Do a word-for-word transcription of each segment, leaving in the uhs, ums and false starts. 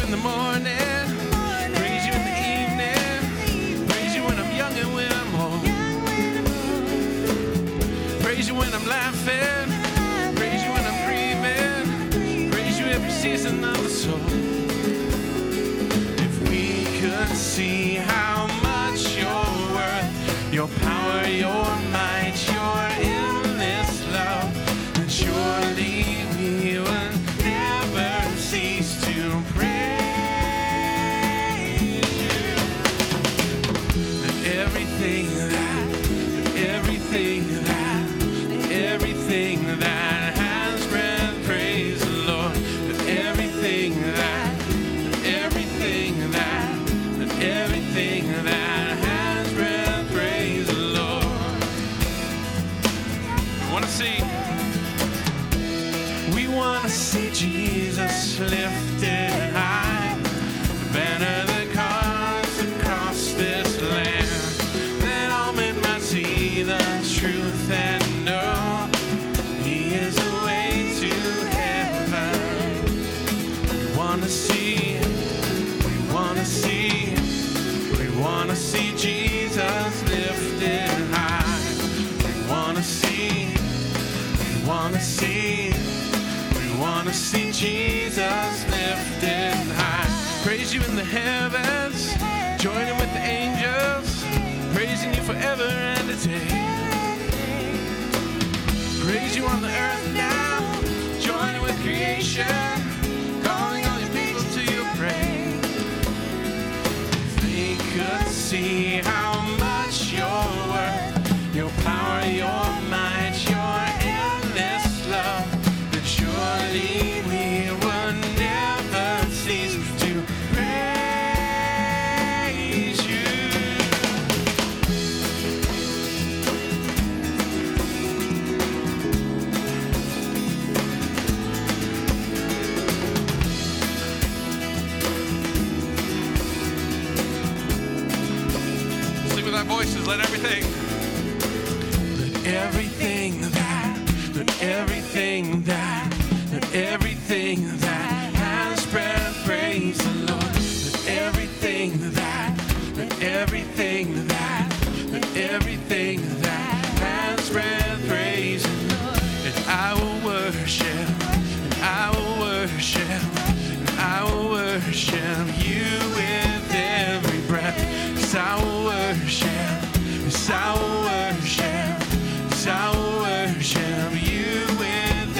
in the morning, praise you in the evening, praise you when I'm young and when I'm old, praise you when I'm laughing, praise you when I'm grieving, praise you every season of the soul. If we could see how much you're worth, your power, your might, your endless love, then surely we will never cease to praise you. That everything that, that everything that, that everything that has breath, praise the Lord. That everything that, that everything that, that everything that has breath, praise the Lord. I want to see. We want to see Jesus lifted high, the banner that carves across this land, that all men might see the truth and know He is the way to heaven. We want to see, we want to see, we want to see Jesus lifted high. We want to see, we want to see. Want to see Jesus lifted high. Praise you in the heavens, joining with the angels, praising you forever and a day. Praise you on the earth now, joining with creation, calling all your people to your praise. If they could see how much you're worth, your power, your might, your endless love, surely we will never cease to praise you. Sing with our voices, let everything, let everything that, let everything that, Let everything that has breath, praise the Lord. Let everything that, let everything that, let everything that has breath, praise the Lord. And I will worship, and I will worship, and I will worship you with every breath. Yes, I will worship, yes, I will worship, yes, I will worship you with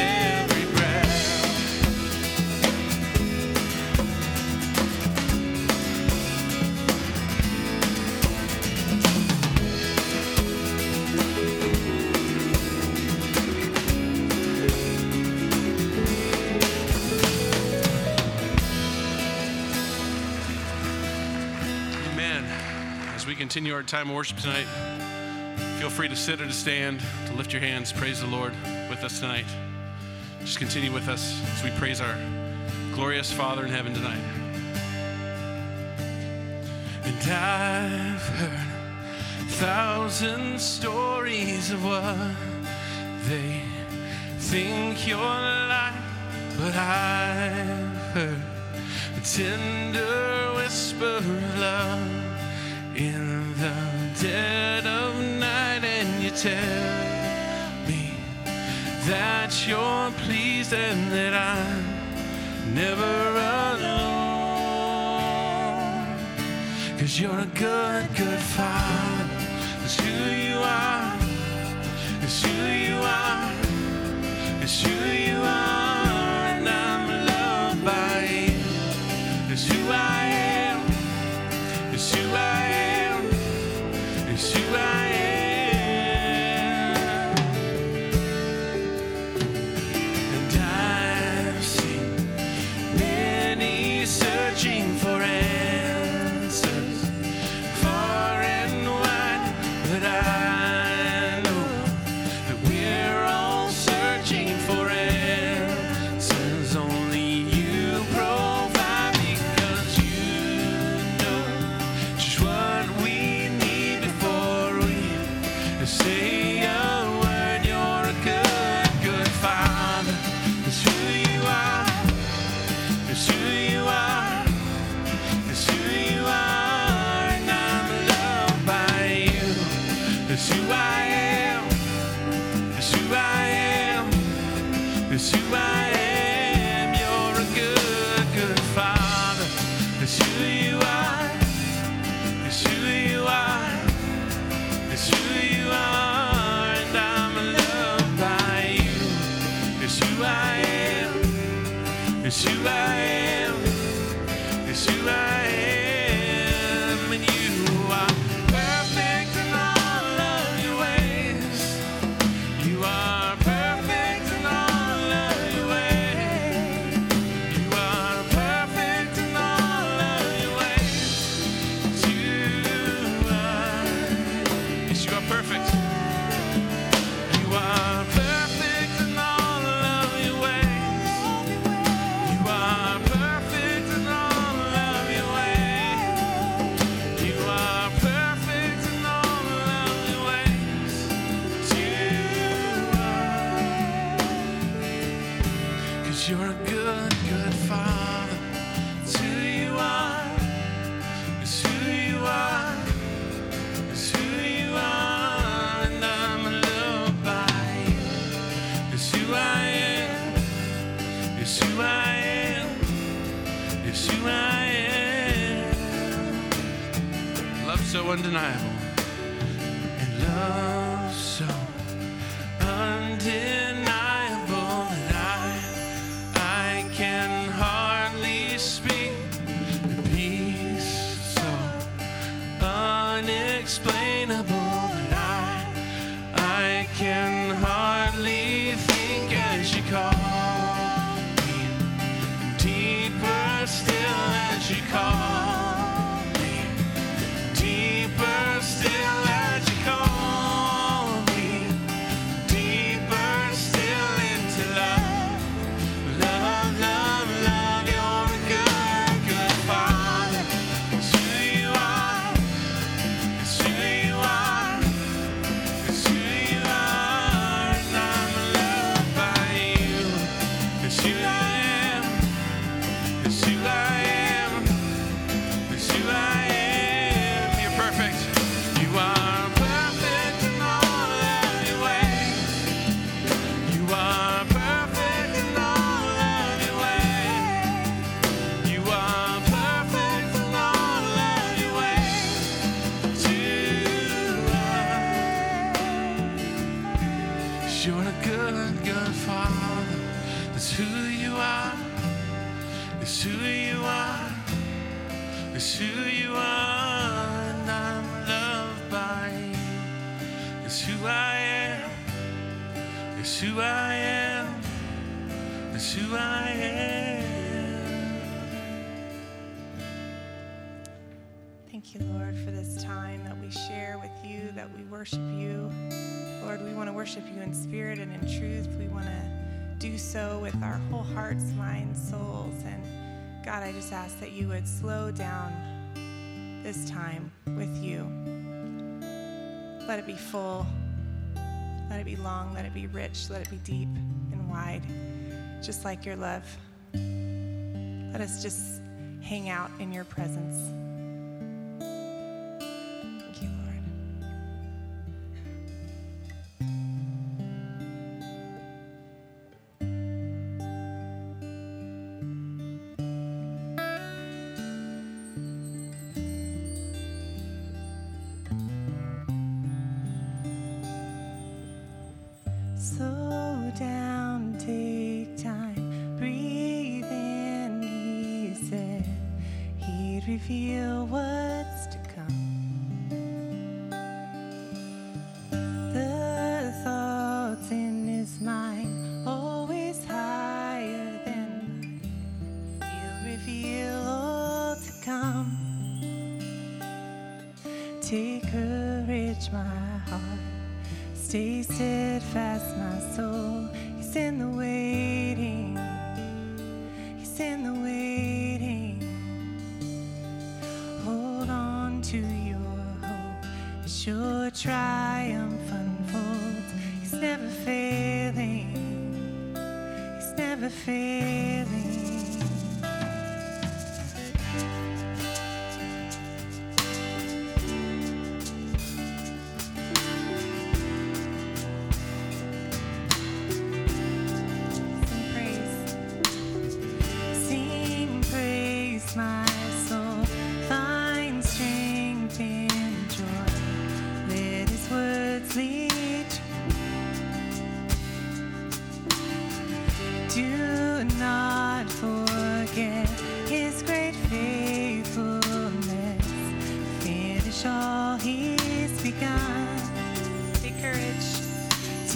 continue our time of worship tonight. Feel free to sit or to stand, to lift your hands, praise the Lord with us tonight. Just continue with us as we praise our glorious Father in heaven tonight. And I've heard a thousand stories of what they think you're like, but I've heard a tender whisper of love in the dead of night, and you tell me that you're pleased and that I'm never alone. 'Cause you're a good, good Father. It's who you are. It's who you are. It's who you are, and I'm loved by you. It's who I am. It's who I am. It's who I am. And I've seen many searching for answers far and wide, but I know that we're all searching for answers only you provide, because you It's who I am, and you are perfect in all of your ways. You are perfect in all of your ways. You are perfect in all of your ways. It's you are. Yes, you are perfect. You are perfect in all of your ways. You are perfect in all of your ways. You are perfect in all of your ways. It's you are. 'Cause you're a good, good Father. It's who you are. It's who you are. It's who you are. And I'm loved by you. It's who I am. It's who I am. It's who I am. Love so undeniable. And love so undeniable that I, I can hardly speak. The peace so unexplainable that I, I can hardly think as you call me. Deeper still as you call me. Deeper still as you call me. Deeper still into love. Love, love, love. You're a good, good Father. It's who you are. It's who you are. It's who you are. And I'm loved by you. It's who I am. It's who I am. It's who I am. You're perfect. You are perfect in all of your ways. You are perfect in all of your ways. You are perfect in all of your ways. It's who are. 'Cause you're a good, good Father. That's who you are. It's who you are. It's who you are. And I'm loved by you. It's who I am. It's who I am. It's who I am. Thank you, Lord, for this time that we share with you, that we worship you. Lord, we want to worship you in spirit and in truth. We want to do so with our whole hearts, minds, souls. And God, I just ask that you would slow down this time with you. Let it be full. Let it be long. Let it be rich. Let it be deep and wide, just like your love. Let us just hang out in your presence. Thank you, Lord. Slow down, take time, breathe in, he said he'd reveal what's to come. The thoughts in his mind, always higher than mine, he'll reveal all to come. Take courage, my heart. Stay steadfast, my soul. He's in the waiting. He's in the waiting. Hold on to your hope as your triumph unfolds. He's never failing. He's never failing. My soul find strength and joy. Let his words lead you. Do not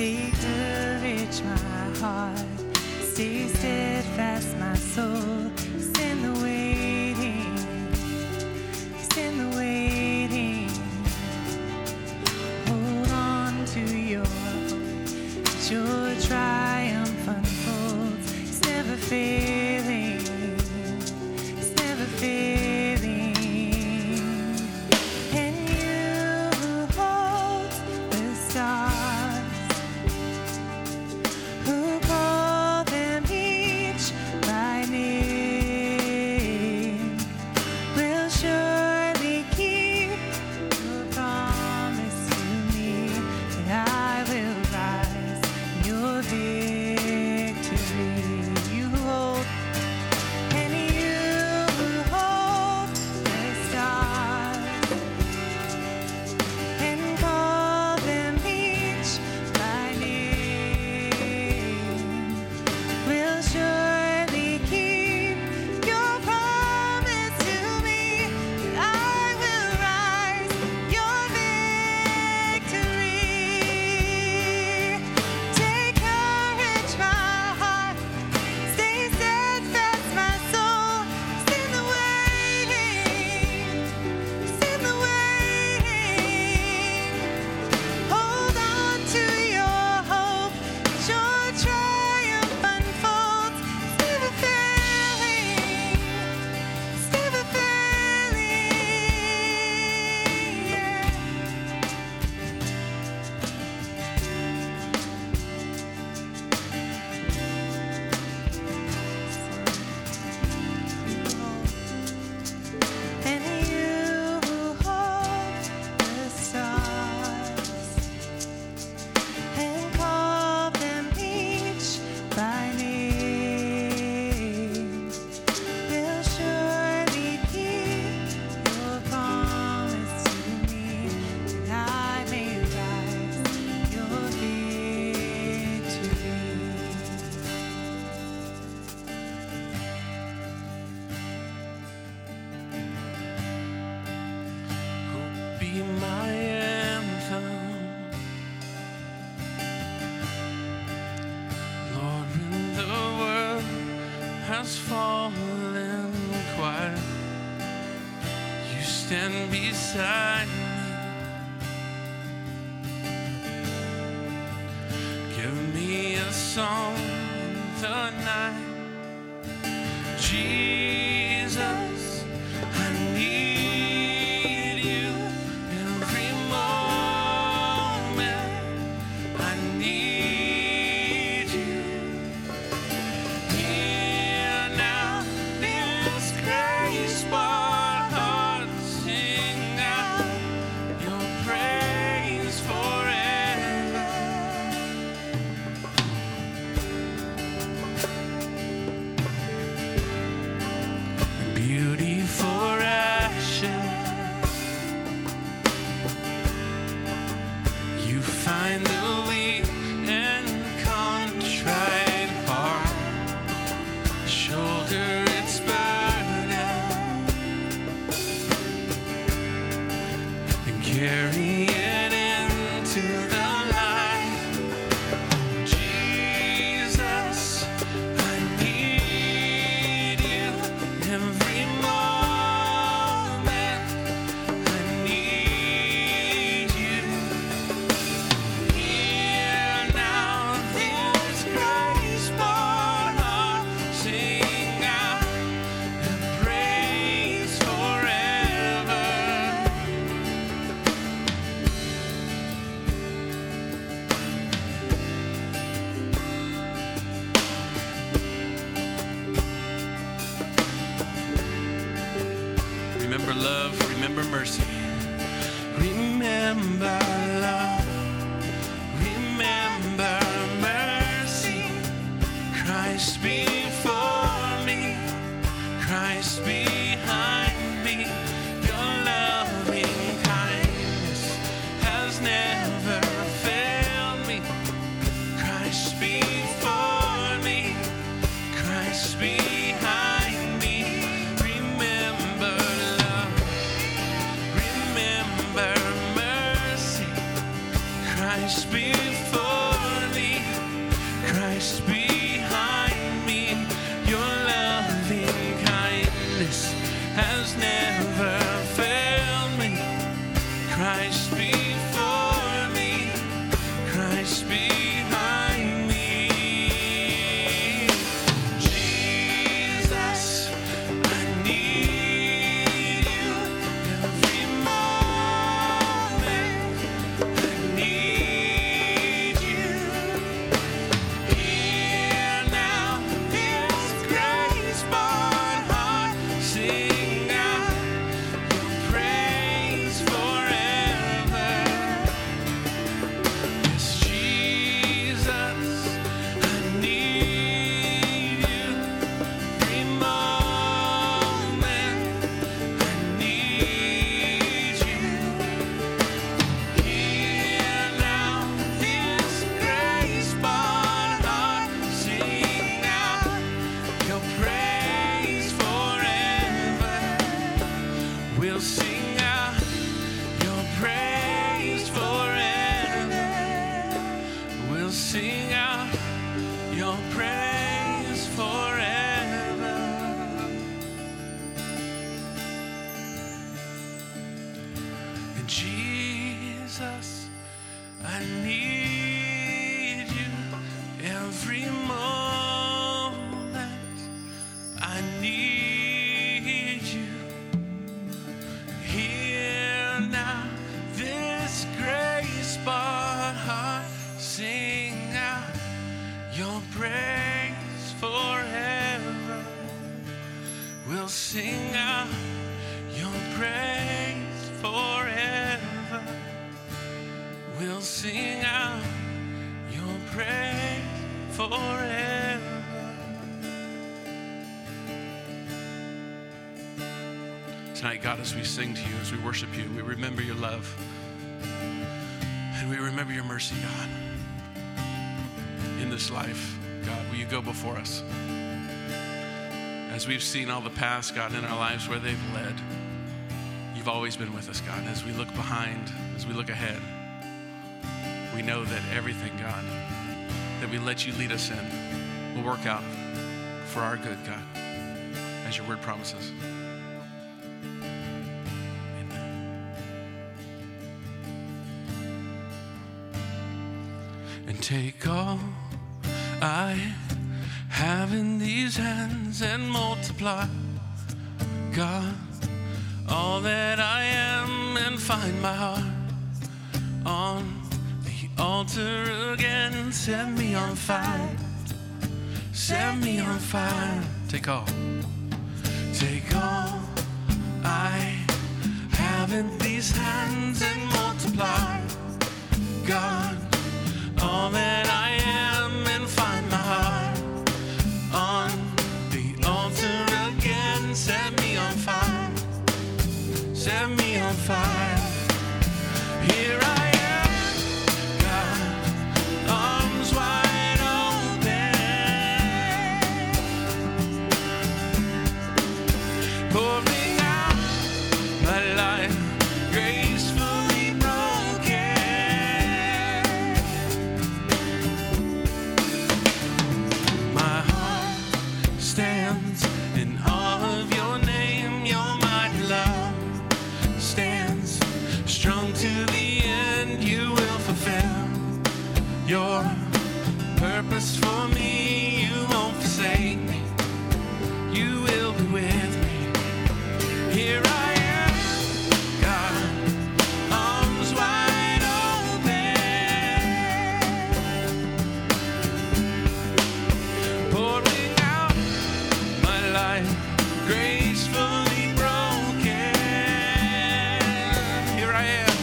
Take courage, my heart. Stay steadfast, my soul. He's in the waiting. He's in the waiting. Hold on to your hope. Let your triumph unfolds. He's never failing. He's never failing. And you who hold the stars, who call them each by name, will surely keep your promise to me that I will rise in your victory. You who hold, and you who hold the stars and call them each by name, will surely keep your promise to me that I will rise your victory. Take courage, my heart. Stay steadfast, my soul. It's in the waiting. It's in the waiting. Hold on to your hope. Let your triumph unfolds. It's never failing. It's never failing. And you who hold the stars and call them each by name, will surely keep your promise to me that I may rise your victory. Hope be my anthem. Lord, when the world has fallen quiet, you stand beside me. Give me a song in the night. Jesus, I need you every moment. I need you here now. This grace spot heart sing out your praise forever. Beauty for ashes, you find the weak and contrite heart, shoulder its burden and carry it into the light. Jesus, I need you every moment. I need you here now. This grace born heart sing out and praise forever. Remember love, remember mercy. Remember love, remember mercy. Christ before me, Christ behind me. Your loving kindness has never failed me. Christ before me, Christ behind me. Remember love, remember mercy. We'll sing out your praise forever. We'll sing out your praise forever. And Jesus, I need you every moment. I need you here now. This grace but heart sing out your praise forever. We'll sing out your praise forever. We'll sing out your praise forever. Tonight, God, as we sing to you, as we worship you, we remember your love. And we remember your mercy, God. In this life, God, will you go before us? As we've seen all the past, God, in our lives where they've led, you've always been with us, God. As we look behind, as we look ahead, we know that everything, God, that we let you lead us in will work out for our good, God, as your word promises. And take all I have in these hands and multiply, God, all that I am, and find my heart on the altar again. Set me on fire, set me on fire. Take all, take all I have in these hands and multiply, God, all that I am, and find my heart on the altar again. Set me on fire, set me on fire. Here I am, God, arms wide open, pouring out my life gracefully broken. My heart stands in awe of your name. Your mighty love stands strong to the end. You will fulfill your purpose for me. You won't forsake me. You will be with me. Here I am, God, arms wide open, pouring out my life gracefully broken. Here I am,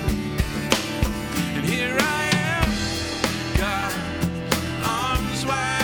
and here I am, God, arms wide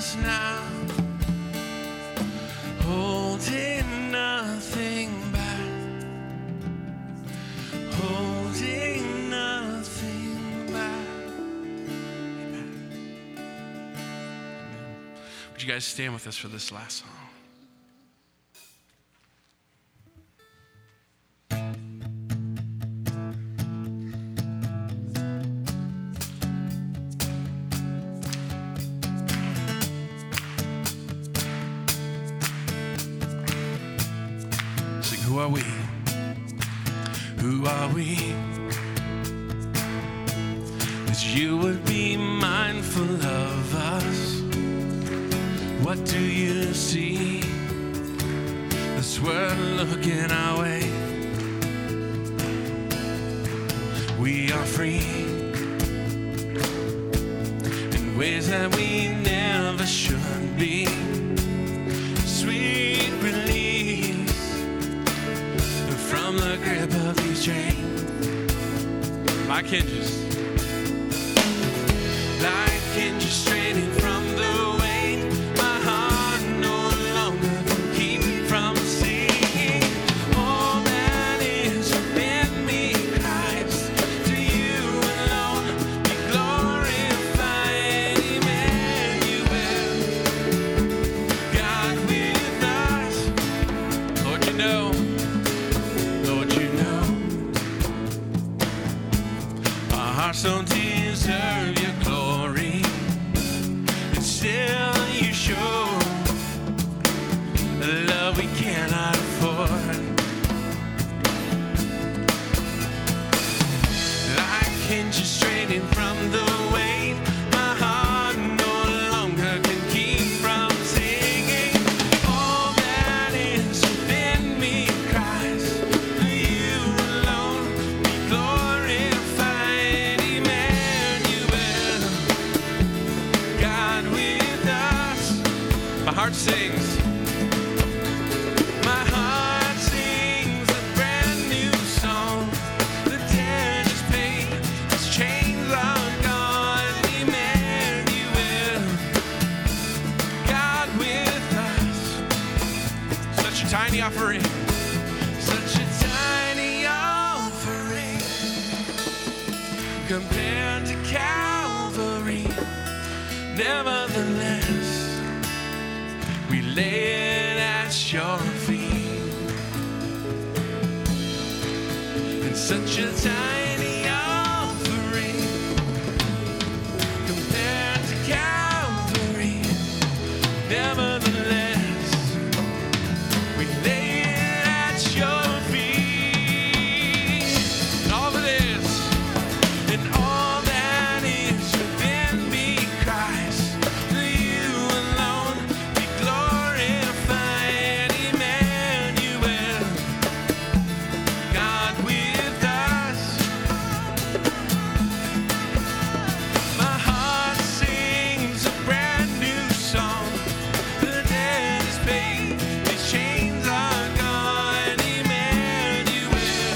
us now, holding nothing back, holding nothing back. Amen. Amen. Would you guys stand with us for this last song? Who are we? Who are we? That you would be mindful of us. What do you see? This world looking our way. We are free in ways that we never should be. Sweet release from the grip of these chains, like hinges, like hinges straining from the weight. My heart no longer can keep from singing. All that is within me cries to you alone. Be glorified, Emmanuel, God with us. Lord, you know. Hearts don't deserve your glory, and still you show a love we cannot afford. Like hinges straining from the weight, my heart no longer can keep from singing. All that is within me cries for you alone. Be glorified, my heart sings, my heart sings a brand new song. The debt is paid, its chains are gone. Emmanuel, God with us. Such a tiny offering, such a tiny offering compared to Calvary. Nevertheless, we lay it at your feet, and such a tiny offering compared to Calvary. Nevertheless, we lay it at your feet. And all of this, and all that is within me cries to you alone. Glorified, Emmanuel, God with us. My heart sings a brand new song. The debt is paid, these chains are gone. Emmanuel,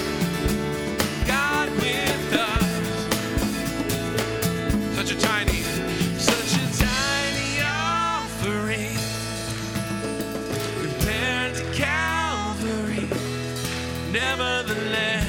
God with us. Such a tiny, such a tiny offering compared to Calvary. Nevertheless,